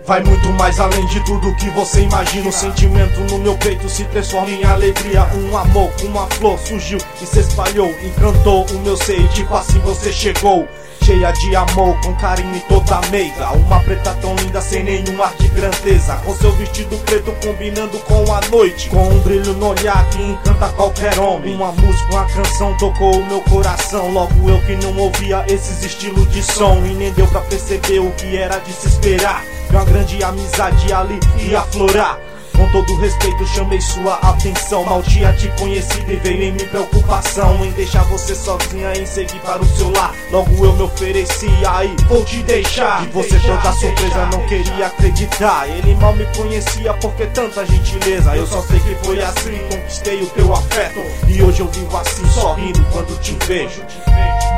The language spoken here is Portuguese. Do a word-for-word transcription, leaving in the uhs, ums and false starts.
Vai muito mais além de tudo que você imagina. O sentimento no meu peito se transforma em alegria. Um amor com uma flor surgiu e se espalhou, encantou o meu ser e tipo assim você chegou. Cheia de amor, com carinho e toda meiga. Uma preta tão linda sem nenhum ar de grandeza, com seu vestido preto combinando com a noite, com um brilho no olhar que encanta qualquer homem. Uma música, uma canção tocou o meu coração. Logo eu que não ouvia esses estilos de som, e nem deu pra perceber o que era de se esperar. Que uma grande amizade ali ia aflorar. Com todo respeito chamei sua atenção. Mal tinha te conhecido e veio em mim preocupação em deixar você sozinha, em seguir para o seu lar. Logo eu me ofereci, aí vou te deixar. E você tanta surpresa, não queria acreditar. Ele mal me conhecia, porque tanta gentileza. Eu só sei que foi assim, conquistei o teu afeto, e hoje eu vivo assim, sorrindo quando te vejo.